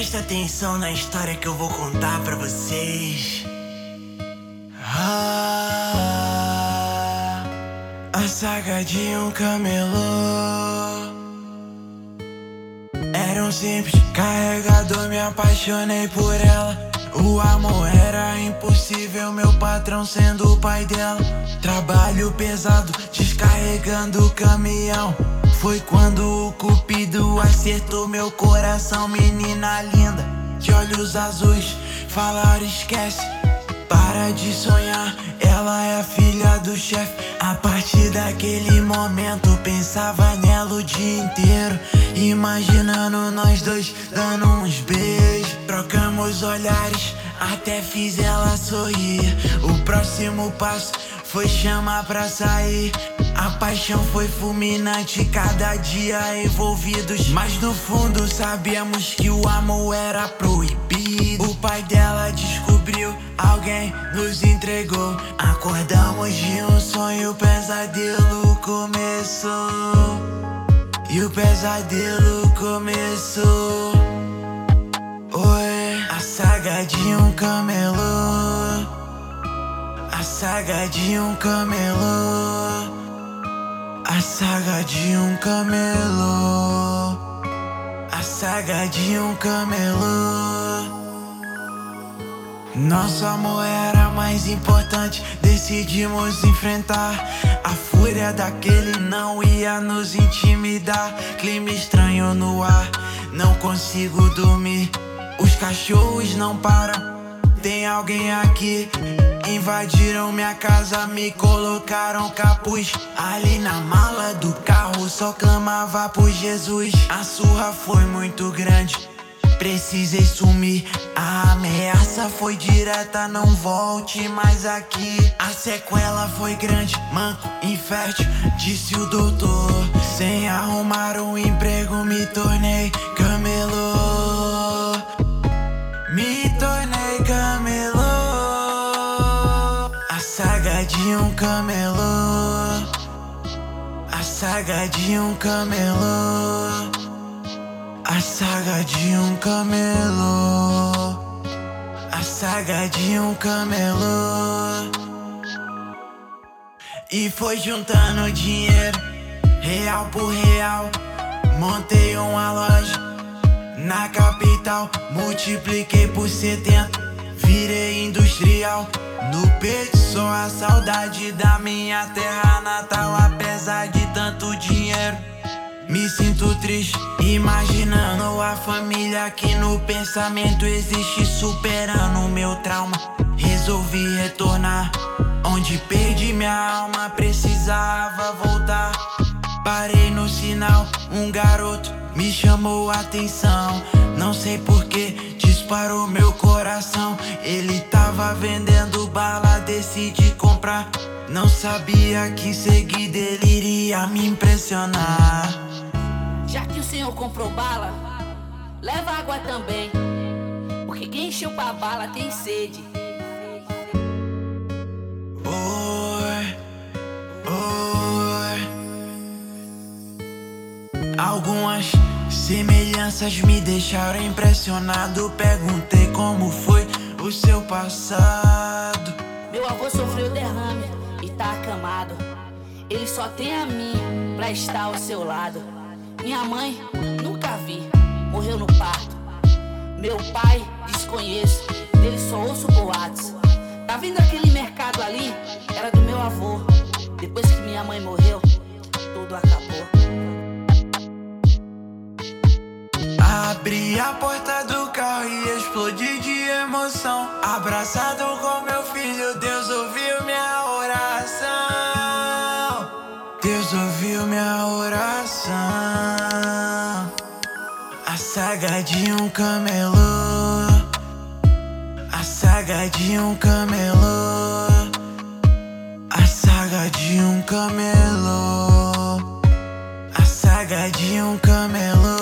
Presta atenção na história que eu vou contar pra vocês. A saga de um camelô. Era um simples carregador, me apaixonei por ela. O amor era impossível, meu patrão sendo o pai dela. Trabalho pesado, descarregando o caminhão. Foi quando o cupido acertou meu coração. Menina linda, de olhos azuis, falaram esquece, para de sonhar, ela é a filha do chefe. A partir daquele momento pensava nela o dia inteiro, imaginando nós dois dando uns beijos. Trocamos olhares, até fiz ela sorrir. O próximo passo foi chamar pra sair. A paixão foi fulminante, cada dia envolvidos, mas no fundo sabíamos que o amor era proibido. O pai dela descobriu, alguém nos entregou. Acordamos de um sonho, o pesadelo começou. E o pesadelo começou. Oi, a saga de um camelô. A saga de um camelô. A saga de um camelô. A saga de um camelô. Nosso amor era mais importante, decidimos enfrentar. A fúria daquele não ia nos intimidar. Clima estranho no ar, não consigo dormir. Os cachorros não param, tem alguém aqui. Invadiram minha casa, me colocaram capuz. Ali na mala do carro só clamava por Jesus. A surra foi muito grande, precisei sumir. A ameaça foi direta, não volte mais aqui. A sequela foi grande, manco, infértil, disse o doutor. Sem arrumar um emprego me tornei camelô. Me tornei camelô. A saga de um camelô. A saga de um camelô. A saga de um camelô. A saga de um camelô. E foi juntando dinheiro, real por real. Montei uma loja na capital, multipliquei por 70, virei industrial. No peito só a saudade da minha terra natal. Apesar de tanto dinheiro, me sinto triste, imaginando a família que no pensamento existe. Superando o meu trauma, resolvi retornar onde perdi minha alma, precisava voltar. Parei no sinal, um garoto me chamou a atenção. Não sei porquê, disparou meu coração. Ele tava vendendo bala, decidi comprar. Não sabia que em seguida ele iria me impressionar. Já que o senhor comprou bala, leva água também, porque quem encheu pra bala tem sede. Oi, oi. Algumas semelhanças me deixaram impressionado. Perguntei como foi o seu passado. Meu avô sofreu derrame e tá acamado. Ele só tem a mim pra estar ao seu lado. Minha mãe, nunca vi, morreu no parto. Meu pai, desconheço, dele só ouço boatos. Tá vendo aquele mercado ali? Era do meu avô. Depois que minha mãe morreu, tudo acabou. Abri a porta do carro e explodi de emoção. Abraçado com meu filho, Deus ouviu minha oração. Deus ouviu minha oração. A saga de um camelô. A saga de um camelô. A saga de um camelô. A saga de um camelô.